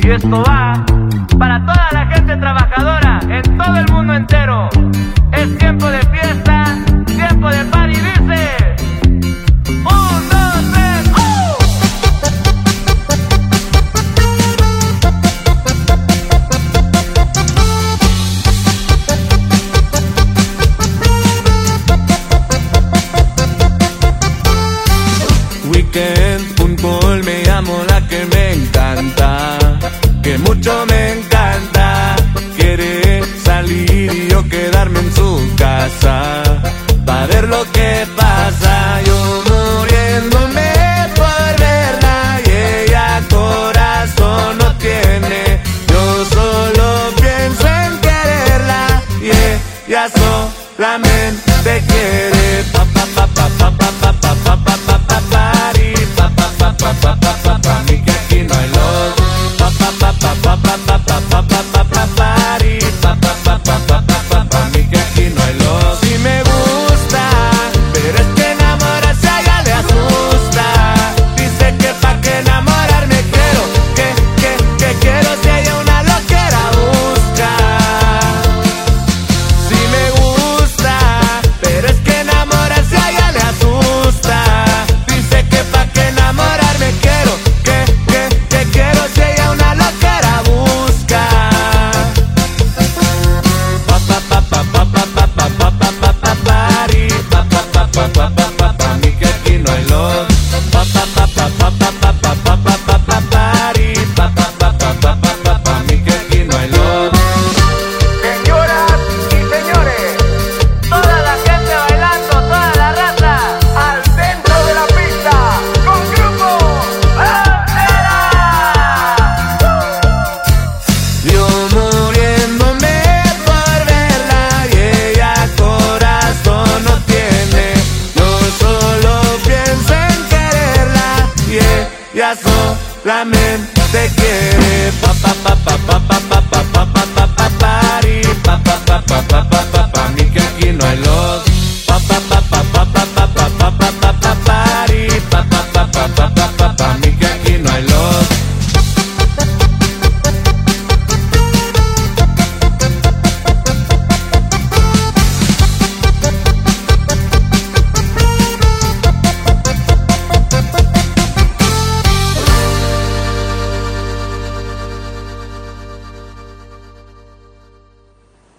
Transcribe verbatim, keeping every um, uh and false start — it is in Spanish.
Y esto va para toda la gente trabajadora en todo el mundo entero. Es tiempo de fiesta, tiempo de party, dice. Un, dos, tres, ¡oh! Weekend puntual, me llamo la que me encanta, que mucho me encanta. Quiere salir y yo quedarme en su casa pa' ver lo que pasa. Yo muriéndome por verla y ella corazón no tiene. Yo solo pienso en quererla y ella solamente quiere. Pa pa pa pa pa pa pa pa pa pa pa pa party. Pa pa pa pa pa pa pa pa mí que aquí no hay love. Pa pa pa pa pa pa pa pa pa pa pa pa party. Pa pa pa pa pa pa pa pa mí que aquí no hay love. Si me gusta, pero es que enamorarse a ella le asusta. Dice que pa' que enamorarme quiero, que, que, que quiero si ella una loquera busca. Si me gusta, pero es que enamorarse a ella le asusta. Dice que pa' que enamorarme quiero, que, que, que quiero si ella una loquera busca. Pa pa pa pa pa pa pa pa pa pa pa pa party. Pa pa pa pa pa pa pa pa mí que aquí no hay love. Pa pa pa pa pa pa pa pa pa pa pa pa party. Pa pa pa pa pa pa pa pa mí que aquí no hay love. Señoras y señores, toda la gente bailando, toda la raza al centro de la pista con Grupo Frontera. Yo muriéndome por verla y ella corazón no tiene. Yo solo pienso en quererla y ella solamente quiere. Pa pa pa pa pa pa pa pa pa pa pa pa party. Pa pa pa pa